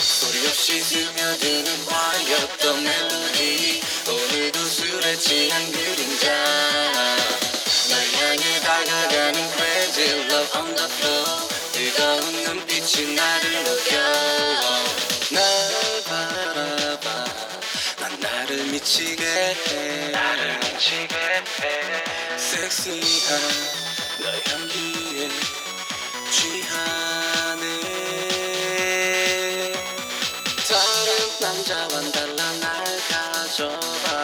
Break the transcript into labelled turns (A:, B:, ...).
A: 소리 없이 스며드는 화였던 멜로디 오늘도 술에 취한 그림자 널 향해 다가가는 crazy love on the floor 뜨거운 눈빛이 나를 녹여 날 바라봐 난 나를 미치게 해 섹시한 너의 향기에 취하네 다른 남자와는 달라 날 가져봐